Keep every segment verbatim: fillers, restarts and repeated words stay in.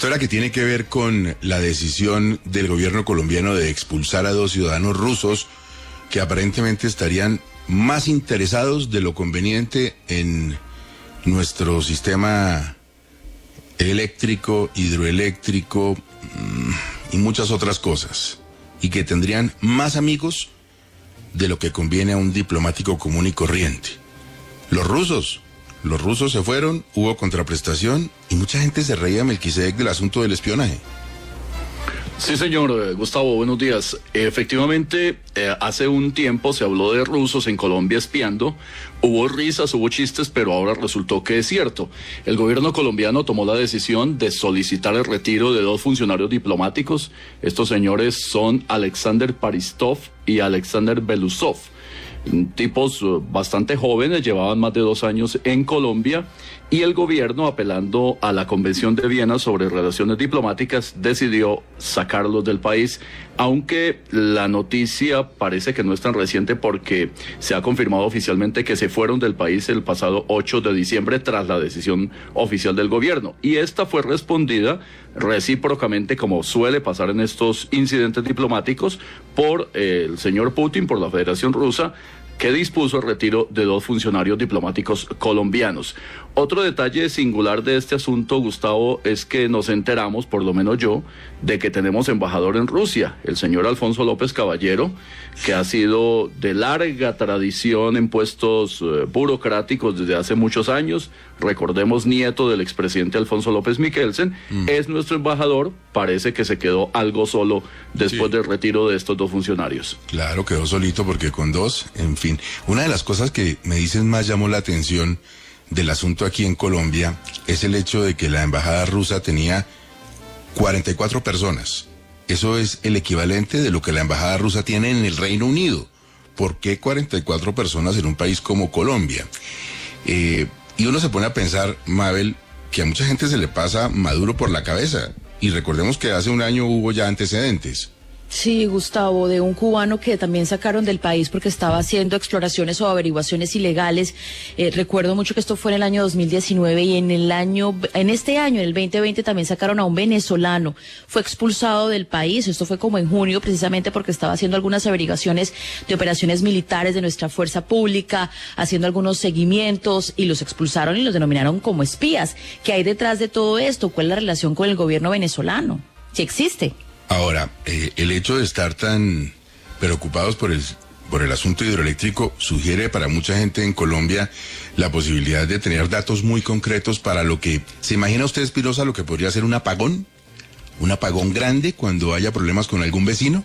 Historia que tiene que ver con la decisión del gobierno colombiano de expulsar a dos ciudadanos rusos que aparentemente estarían más interesados de lo conveniente en nuestro sistema eléctrico, hidroeléctrico y muchas otras cosas, y que tendrían más amigos de lo que conviene a un diplomático común y corriente. Los rusos, los rusos se fueron, hubo contraprestación y mucha gente se reía, Melquisedec, del asunto del espionaje. Sí, señor Gustavo, buenos días. Efectivamente, eh, hace un tiempo se habló de rusos en Colombia espiando. Hubo risas, hubo chistes, pero ahora resultó que es cierto. El gobierno colombiano tomó la decisión de solicitar el retiro de dos funcionarios diplomáticos. Estos señores son Alexander Paristov y Alexander Belusov. Tipos bastante jóvenes, llevaban más de dos años en Colombia, y el gobierno, apelando a la Convención de Viena sobre relaciones diplomáticas, decidió sacarlos del país, aunque la noticia parece que no es tan reciente porque se ha confirmado oficialmente que se fueron del país el pasado ocho de diciembre tras la decisión oficial del gobierno, y esta fue respondida recíprocamente, como suele pasar en estos incidentes diplomáticos, por eh, el señor Putin, por la Federación Rusa, que dispuso el retiro de dos funcionarios diplomáticos colombianos. Otro detalle singular de este asunto, Gustavo, es que nos enteramos, por lo menos yo, de que tenemos embajador en Rusia, el señor Alfonso López Caballero, que ha sido de larga tradición en puestos eh, burocráticos desde hace muchos años. Recordemos, nieto del expresidente Alfonso López Mikkelsen, mm. es nuestro embajador. Parece que se quedó algo solo después sí. del retiro de estos dos funcionarios. Claro, quedó solito porque con dos, en fin. Una de las cosas que me dicen más llamó la atención del asunto aquí en Colombia es el hecho de que la embajada rusa tenía cuarenta y cuatro personas. Eso es el equivalente de lo que la embajada rusa tiene en el Reino Unido. ¿Por qué cuarenta y cuatro personas en un país como Colombia? Eh, y uno se pone a pensar, Mabel, que a mucha gente se le pasa Maduro por la cabeza. Y recordemos que hace un año hubo ya antecedentes. Sí, Gustavo, de un cubano que también sacaron del país porque estaba haciendo exploraciones o averiguaciones ilegales. Eh, recuerdo mucho que esto fue en el año dos mil diecinueve y en el año, en este año, en el veinte veinte, también sacaron a un venezolano. Fue expulsado del país. Esto fue como en junio, precisamente porque estaba haciendo algunas averiguaciones de operaciones militares de nuestra fuerza pública, haciendo algunos seguimientos, y los expulsaron y los denominaron como espías. ¿Qué hay detrás de todo esto? ¿Cuál es la relación con el gobierno venezolano? Si existe. Ahora, eh, el hecho de estar tan preocupados por el, por el asunto hidroeléctrico sugiere para mucha gente en Colombia la posibilidad de tener datos muy concretos para lo que... ¿Se imagina usted, Espinosa, lo que podría ser un apagón? ¿Un apagón grande cuando haya problemas con algún vecino?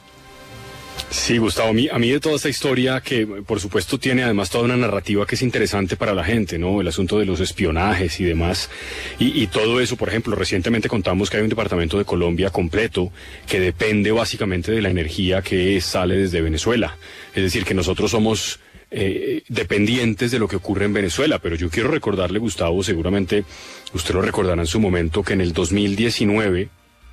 Sí, Gustavo, a mí, a mí de toda esta historia, que por supuesto tiene además toda una narrativa que es interesante para la gente, ¿no? El asunto de los espionajes y demás, y, y todo eso. Por ejemplo, recientemente contamos que hay un departamento de Colombia completo que depende básicamente de la energía que sale desde Venezuela. Es decir, que nosotros somos eh, dependientes de lo que ocurre en Venezuela. Pero yo quiero recordarle, Gustavo, seguramente usted lo recordará en su momento, que en el dos mil diecinueve...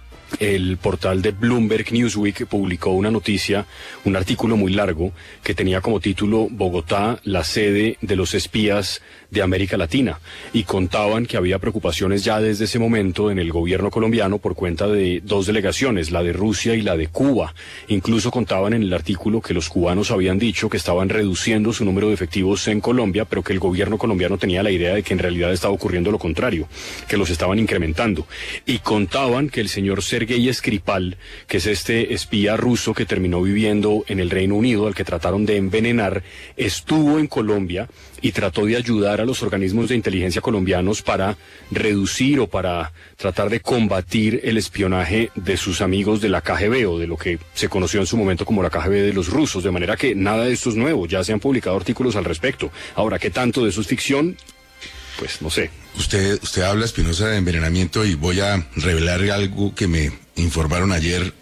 el portal de Bloomberg Newsweek publicó una noticia, un artículo muy largo, que tenía como título Bogotá, la sede de los espías de América Latina, y contaban que había preocupaciones ya desde ese momento en el gobierno colombiano por cuenta de dos delegaciones, la de Rusia y la de Cuba. Incluso contaban en el artículo que los cubanos habían dicho que estaban reduciendo su número de efectivos en Colombia, pero que el gobierno colombiano tenía la idea de que en realidad estaba ocurriendo lo contrario, que los estaban incrementando. Y contaban que el señor Sergei Skripal, que es este espía ruso que terminó viviendo en el Reino Unido, al que trataron de envenenar, estuvo en Colombia y trató de ayudar a los organismos de inteligencia colombianos para reducir o para tratar de combatir el espionaje de sus amigos de la K G B, o de lo que se conoció en su momento como la K G B de los rusos, de manera que nada de esto es nuevo, ya se han publicado artículos al respecto. Ahora, ¿qué tanto de eso es ficción? Pues no sé. Usted, usted habla, Espinosa, de envenenamiento, y voy a revelar algo que me informaron ayer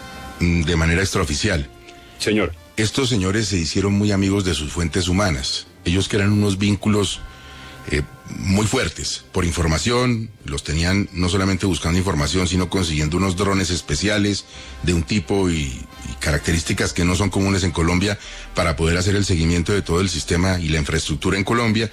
de manera extraoficial. Señor. Estos señores se hicieron muy amigos de sus fuentes humanas. Ellos crean unos vínculos eh, muy fuertes por información. Los tenían no solamente buscando información, sino consiguiendo unos drones especiales de un tipo y, y características que no son comunes en Colombia para poder hacer el seguimiento de todo el sistema y la infraestructura en Colombia.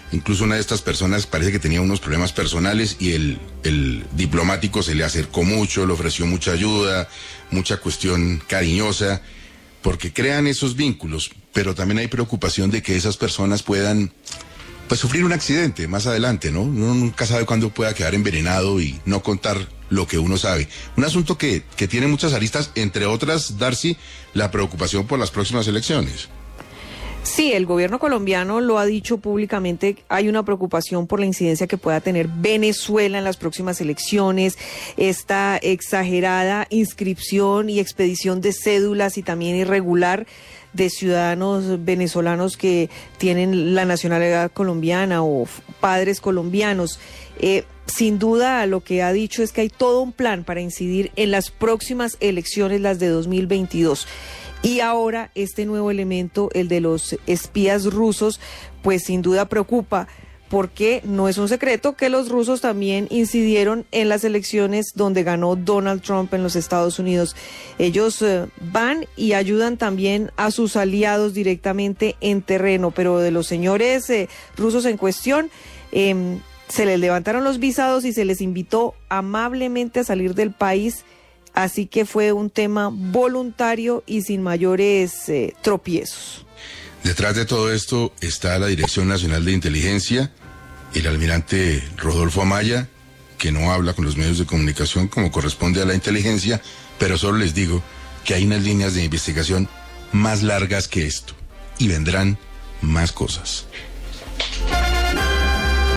Incluso una de estas personas parece que tenía unos problemas personales y el, el diplomático se le acercó mucho, le ofreció mucha ayuda, mucha cuestión cariñosa, porque crean esos vínculos, pero también hay preocupación de que esas personas puedan pues sufrir un accidente más adelante, ¿no? Uno nunca sabe cuándo pueda quedar envenenado y no contar lo que uno sabe. Un asunto que, que tiene muchas aristas, entre otras, Darcy, la preocupación por las próximas elecciones. Sí, el gobierno colombiano lo ha dicho públicamente, hay una preocupación por la incidencia que pueda tener Venezuela en las próximas elecciones, esta exagerada inscripción y expedición de cédulas y también irregular de ciudadanos venezolanos que tienen la nacionalidad colombiana o padres colombianos. Eh, sin duda, lo que ha dicho es que hay todo un plan para incidir en las próximas elecciones, las de dos mil veintidós. Y ahora este nuevo elemento, el de los espías rusos, pues sin duda preocupa, porque no es un secreto que los rusos también incidieron en las elecciones donde ganó Donald Trump en los Estados Unidos. Ellos eh, van y ayudan también a sus aliados directamente en terreno, pero de los señores eh, rusos en cuestión, eh, se les levantaron los visados y se les invitó amablemente a salir del país. Así que fue un tema voluntario y sin mayores eh, tropiezos. Detrás de todo esto está la Dirección Nacional de Inteligencia, el almirante Rodolfo Amaya, que no habla con los medios de comunicación como corresponde a la inteligencia, pero solo les digo que hay unas líneas de investigación más largas que esto, y vendrán más cosas.